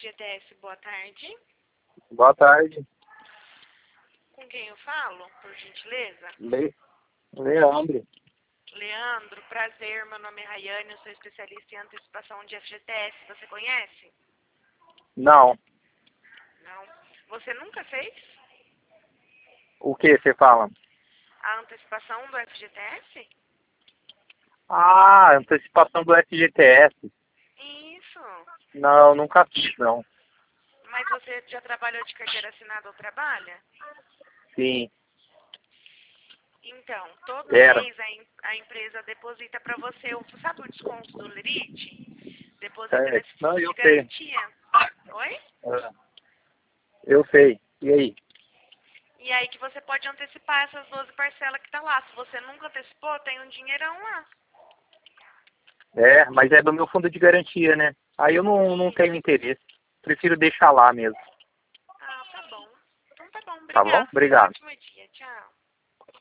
FGTS, boa tarde. Boa tarde. Com quem eu falo, por gentileza? Leandro. Leandro, prazer, meu nome é Rayane, eu sou especialista em antecipação de FGTS, você conhece? Não. Não. Você nunca fez O que você fala? a antecipação do FGTS? Ah, antecipação do FGTS. Isso. Não, nunca fiz, não. Mas você já trabalhou de carteira assinada ou trabalha? Sim, Então, todo era. mês a empresa deposita para você, sabe o desconto do Lerite? Deposita É. nesse Não, fundo eu de sei. garantia. Oi? É. Eu sei. E aí? E aí que você pode antecipar essas 12 parcelas que tá lá. Se você nunca antecipou, tem um dinheirão lá. É, mas é do meu fundo de garantia, né? Aí eu não tenho interesse. Prefiro deixar lá mesmo. Ah, tá bom. Então tá bom, Tá bom? obrigada. Tenha um Obrigado. ótimo dia. Tchau.